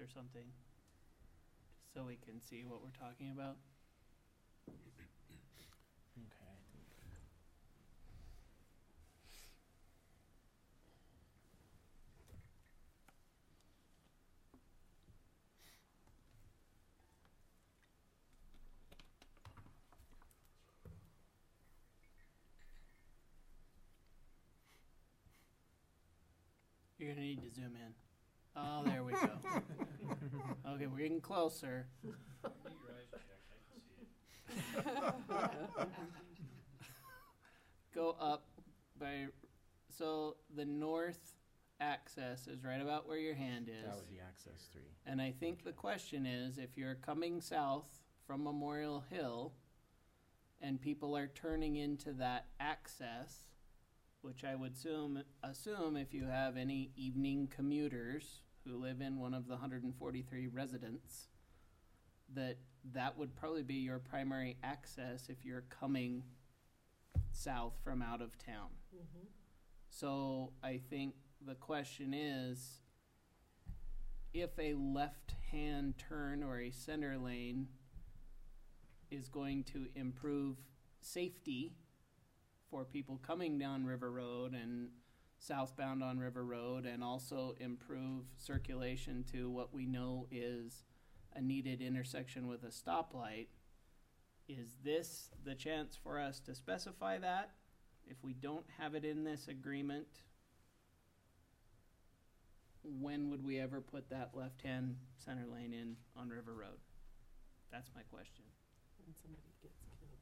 or something, so we can see what we're talking about. Okay. You're gonna need to zoom in. Oh, there we go. Okay, we're getting closer. Get your eyes checked, I can see it. Go up by, so the north access is right about where your hand is. That would be access 3. And I think the question is, if you're coming south from Memorial Hill and people are turning into that access, which I would assume if you have any evening commuters who live in one of the 143 residents, that would probably be your primary access if you're coming south from out of town. Mm-hmm. So I think the question is, if a left-hand turn or a center lane is going to improve safety for people coming down River Road and southbound on River Road, and also improve circulation to what we know is a needed intersection with a stoplight, is this the chance for us to specify that? If we don't have it in this agreement, when would we ever put that left-hand center lane in on River Road? That's my question. When somebody gets killed.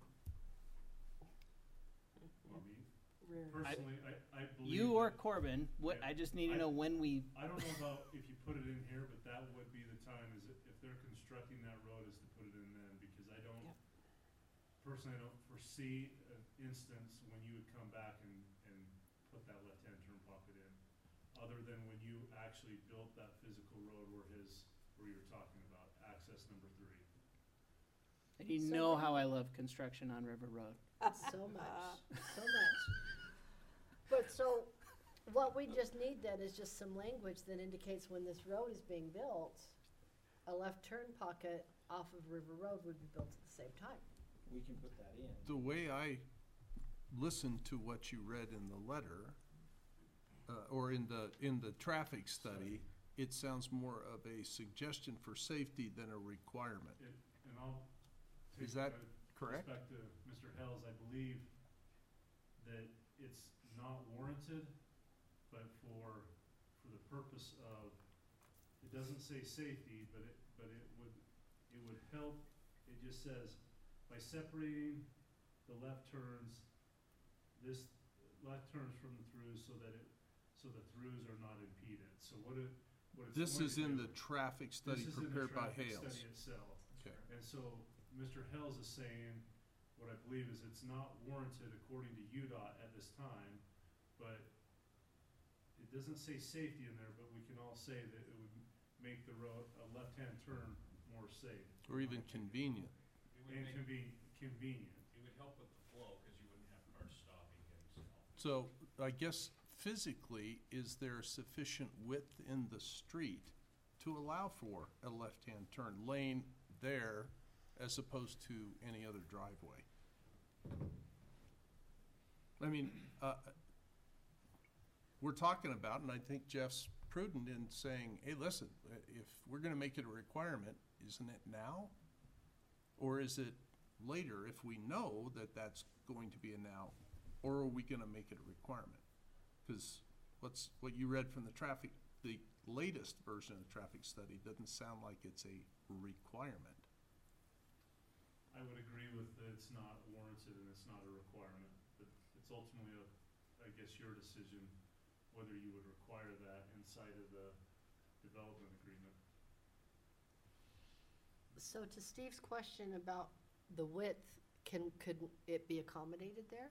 Well, me, Rare. personally, I believe. You or that- Corbin, what, Yeah. I just need to know when we, I don't know about if you put it in here, but that would be the time, is if they're constructing that road, is to put it in then, because I don't, Yep. personally, I don't foresee an instance when you would come back and put that left-hand turn pocket in, other than when you actually built that physical road where you're talking about, access number 3. and you know how I love construction on River Road. So much, so much. But so, what we just need then is just some language that indicates when this road is being built, a left turn pocket off of River Road would be built at the same time. We can put that in. The way I listened to what you read in the letter, or in the traffic study, it sounds more of a suggestion for safety than a requirement. And I'll take Is that a correct? respect to Mr. Hells, I believe that it's not warranted, but for the purpose of, it doesn't say safety, but it would help. It just says, by separating the left turns, this left turns from the throughs so the throughs are not impeded. So what it's This going is to in do- the traffic study this is in the prepared by traffic Hales. study itself. Okay. And so Mr. Hells is saying, what I believe is it's not warranted according to UDOT at this time, but it doesn't say safety in there, but we can all say that it would make the road, a left-hand turn, more safe. Or even convenient. It would And make, can be convenient. it would help with the flow, because you wouldn't have cars stopping and stuff. So I guess physically, is there sufficient width in the street to allow for a left-hand turn lane there as opposed to any other driveway? I mean, we're talking about, and I think Jeff's prudent in saying, hey, listen, if we're gonna make it a requirement, isn't it now? Or is it later if we know that that's going to be a now? Or are we gonna make it a requirement? Because what you read from the latest version of the traffic study doesn't sound like it's a requirement. I would agree with that it's not warranted and it's not a requirement, but it's ultimately I guess your decision whether you would require that inside of the development agreement. So to Steve's question about the width, could it be accommodated there?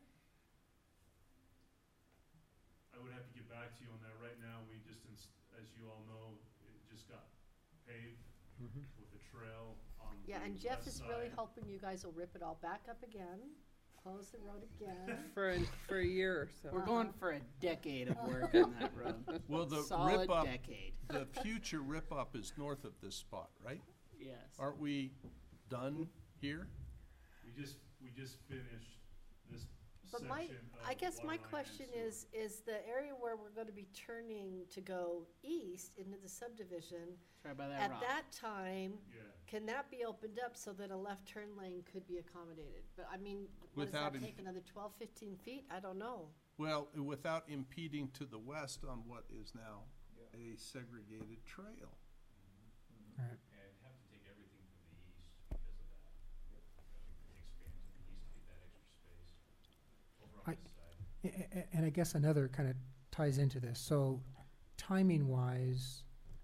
I would have to get back to you on that. Right now, we just, as you all know, it just got paved with a trail on the Yeah, and Jeff west is really side. hoping you guys will rip it all back up again. close the road again. For a year or so. We're going for a decade of work on that road. Well, the Solid rip-up, decade. the future rip-up is north of this spot, right? Yes. Aren't we done here? We just finished this But section my, of I guess my water line and question sewer. is the area where we're gonna be turning to go east into the subdivision, It's right by that at rock. that time, Yeah, can that be opened up so that a left turn lane could be accommodated? But I mean, what does Without that an- take, another 12, 15 feet? I don't know. Well, without impeding to the west on what is now a segregated trail. And have to take everything from the east because of that. Expand to the east to get that extra space over on this side. And I guess another kind of ties into this. So timing-wise,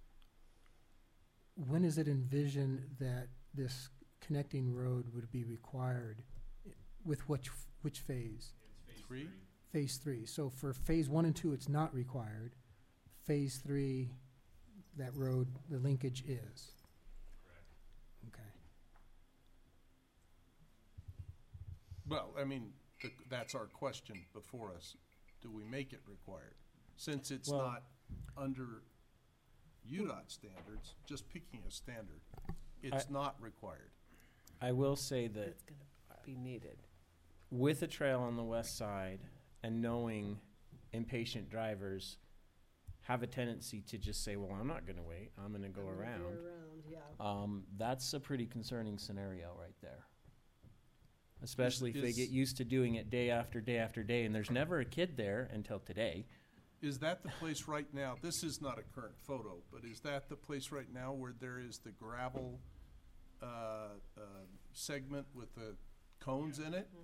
when is it envisioned that this connecting road would be required? With which phase? It's phase Three? Phase 3. So for phase 1 and 2, it's not required. Phase 3, that road, the linkage is. Correct. Okay. Well, I mean, that's our question before us. Do we make it required? Since it's Well- not under UDOT standards, just picking a standard, it's not required. I will say that It's gonna be needed. with a trail on the west side and knowing impatient drivers have a tendency to just say, well, I'm not gonna wait, I'm gonna go I'm gonna around. around, yeah. That's a pretty concerning scenario right there. Especially if they Is- get used to doing it day after day after day, and there's never a kid there until today. Is that the place right now, this is not a current photo, but is that the place right now where there is the gravel segment with the cones in it?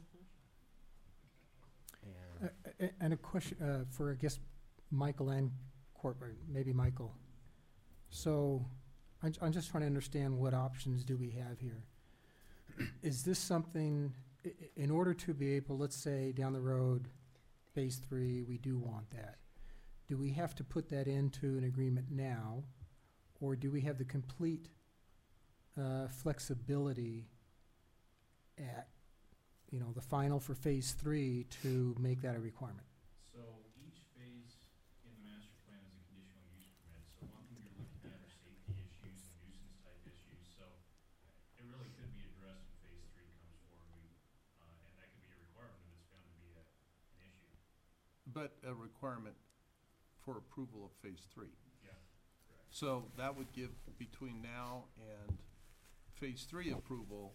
And And a question for, I guess, Michael and Corbett, maybe Michael. So I'm just trying to understand what options do we have here. Is this something, in order to be able, let's say down the road, phase 3, we do want that. Do we have to put that into an agreement now, or do we have the complete flexibility at, the final for phase 3 to make that a requirement? So each phase in the master plan is a conditional use permit, so one thing you're looking at are safety issues and nuisance type issues, so it really could be addressed when phase 3 comes forward, and that could be a requirement if it's found to be an issue. But a requirement for approval of phase 3. Yeah, correct. So that would give, between now and phase 3 approval,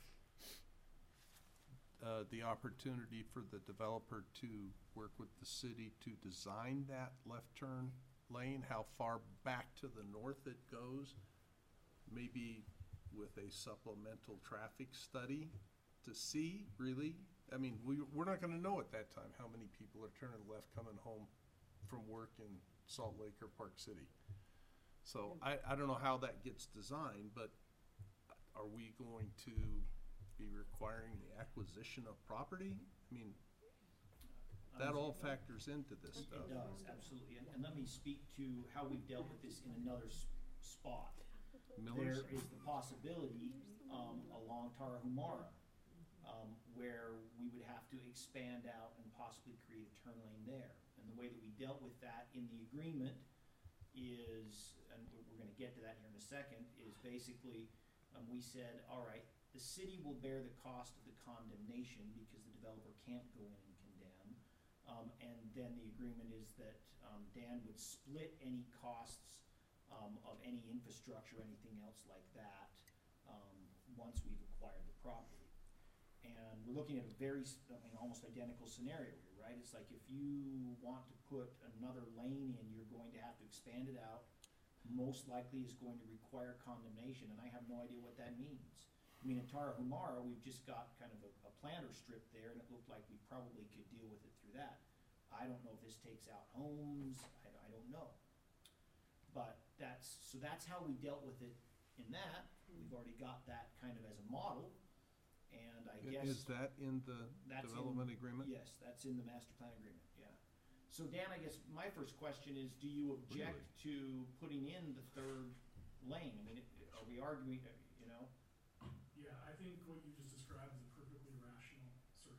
the opportunity for the developer to work with the city to design that left turn lane, how far back to the north it goes, maybe with a supplemental traffic study to see, really. I mean, we're not gonna know at that time how many people are turning left coming home from work in Salt Lake or Park City. So I don't know how that gets designed, but are we going to be requiring the acquisition of property? I mean, that all factors into this It stuff. does, absolutely. And let me speak to how we've dealt with this in another spot. Miller's? There is the possibility along Tarahumara, where we would have to expand out and possibly create a turn lane there. And the way that we dealt with that in the agreement is, and we're gonna get to that here in a second, is basically, we said, all right, the city will bear the cost of the condemnation because the developer can't go in and condemn. And then the agreement is that Dan would split any costs of any infrastructure, anything else like that, once we've acquired the property. And we're looking at a very, almost identical scenario here, right? It's like if you want to put another lane in, you're going to have to expand it out. Most likely is going to require condemnation, and I have no idea what that means. I mean, in Tarahumara, we've just got kind of a planter strip there, and it looked like we probably could deal with it through that. I don't know if this takes out homes, I don't know. But that's how we dealt with it in that. We've already got that kind of as a model, and I guess. Is that in the That's development agreement? Yes, that's in the master plan agreement, yeah. So Dan, I guess my first question is, do you object to putting in the third lane? I mean, are we arguing, Yeah, I think what you just described is a perfectly rational circumstance.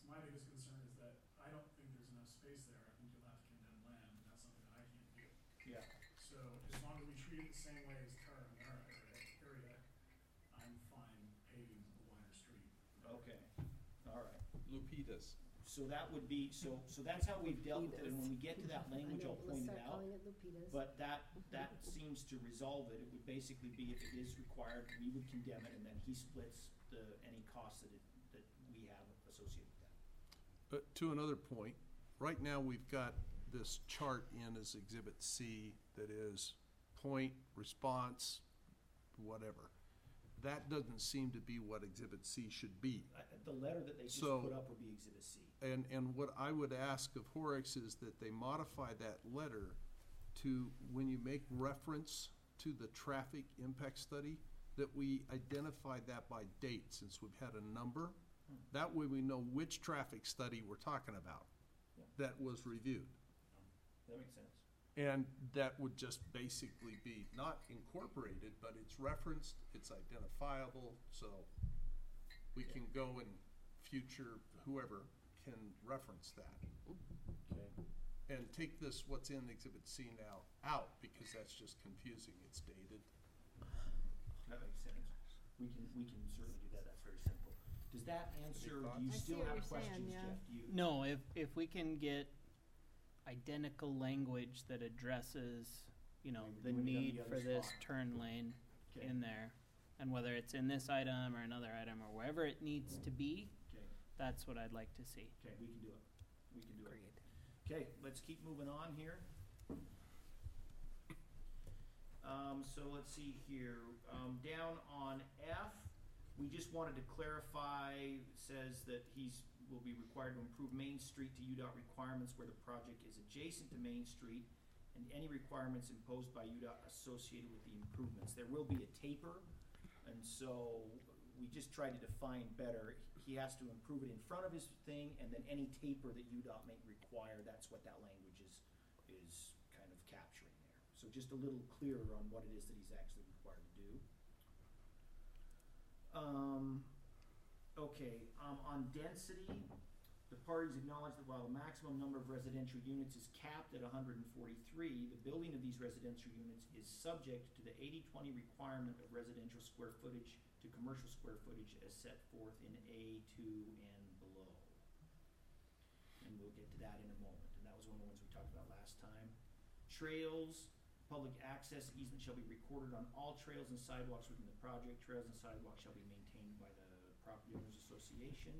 my biggest concern is that I don't think there's enough space there. I think you'll have to condemn land, and that's something that I can't do. Yeah. So as long as we treat it the same way as Tara and Mara area, I'm fine paving a wider street. Okay, all right. Lupitas. So that would be, so that's how we've dealt with it, and when we get to that I language, know, I'll let's point it start out. calling it Lupitas. But that seems to resolve it. It would basically be if it is required, we would condemn it, and then he splits any costs that we have associated with that. To another point, right now we've got this chart in as Exhibit C that is point, response, whatever. That doesn't seem to be what Exhibit C should be. The letter that they just So- put up would be Exhibit C. And what I would ask of Horix is that they modify that letter to, when you make reference to the traffic impact study, that we identify that by date, since we've had a number. That way we know which traffic study we're talking about Yeah. that was reviewed. That makes sense. And that would just basically be not incorporated, but it's referenced, it's identifiable, so we can go in future, whoever can reference that. Okay. And take this, what's in Exhibit C now, out, because that's just confusing, it's dated. That makes sense. We can certainly do that. That's very simple. Does that answer, do you I see still what have you're saying, questions, yeah. Jeff? Do you? No, if we can get identical language that addresses, you know, Maybe the doing it on need the for other this spot. turn lane Okay. in there, and whether it's in this item or another item or wherever it needs to be, Okay, that's what I'd like to see. okay, we can do it. We can do it. Agreed. Okay, let's keep moving on here. So let's see here, down on F, we just wanted to clarify, says that will be required to improve Main Street to UDOT requirements where the project is adjacent to Main Street, and any requirements imposed by UDOT associated with the improvements. There will be a taper, and so we just tried to define better. He has to improve it in front of his thing, and then any taper that UDOT may require, that's what that language is kind of capturing there. So just a little clearer on what it is that he's actually required to do. Okay, on density, the parties acknowledge that while the maximum number of residential units is capped at 143, the building of these residential units is subject to the 80-20 requirement of residential square footage to commercial square footage as set forth in A2 and below. And we'll get to that in a moment, and that was one of the ones we talked about last time. Trails, public access easement shall be recorded on all trails and sidewalks within the project. Trails and sidewalks shall be maintained by the Property Owners Association.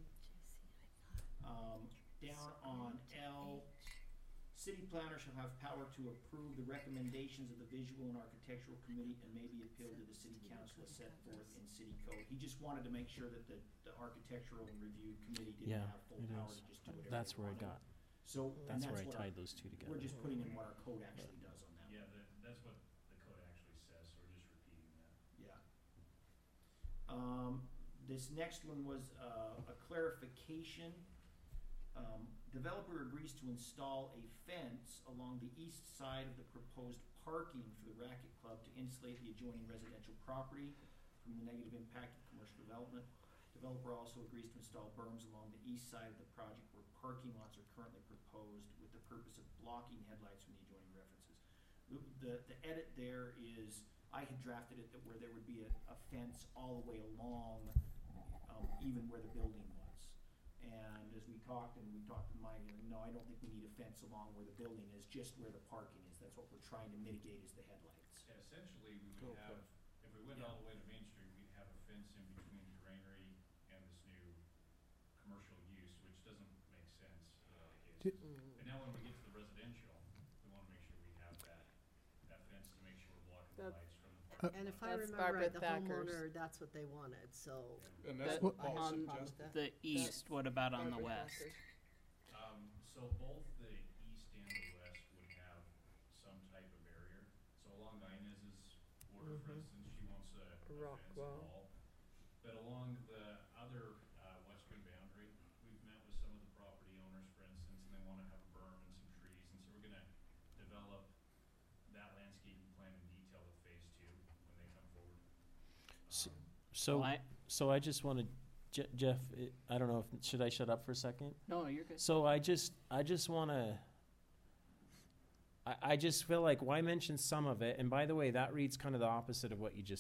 Down on L, city planner shall have power to approve the recommendations of the Visual and Architectural Committee and may be appealed to the city council as set forth in city code. He just wanted to make sure that the architectural and review committee didn't Yeah, have full it power is. to just do whatever That's they where I wanted. got. So, and That's where I what our- tied those two together. we're just putting in what our code actually does on that. Yeah, that's what the code actually says, so we're just repeating that. Yeah. This next one was a clarification. Developer agrees to install a fence along the east side of the proposed parking for the racket club to insulate the adjoining residential property from the negative impact of commercial development. Developer also agrees to install berms along the east side of the project where parking lots are currently proposed with the purpose of blocking headlights from the adjoining references. The edit there is, I had drafted it that where there would be a fence all the way along, even where the building was. And as we talked, with Mike, no, I don't think we need a fence along where the building is, just where the parking is. That's what we're trying to mitigate is the headlights. Yeah, essentially, we would have, if we went all the way to Main Street, we'd have a fence in between the granary and this new commercial use, which doesn't make sense in a lot of cases. But now when we get to the residential, we wanna make sure we have that fence to make sure we're blocking the That- lights from the parking lot. And if I That's remember right, the Barbara Thacker's. homeowner, that's what they wanted, so. And that's that's what what Paul on suggested. The east, what about on the Barbara west? Thacker. So both the east and the west would have some type of barrier. So along the Inez's border, for Mhm. instance, she wants a Rock fence wall. wall. But along the other, western boundary, we've met with some of the property owners, for instance, and they wanna have a berm and some trees. And so we're gonna develop that landscaping plan in detail with phase 2 when they come forward. S- Um, So, Well, so I just want to Jeff, I don't know if, should I shut up for a second? No, you're good. So I just want to, I just feel like, why mention some of it? And by the way, that reads kind of the opposite of what you just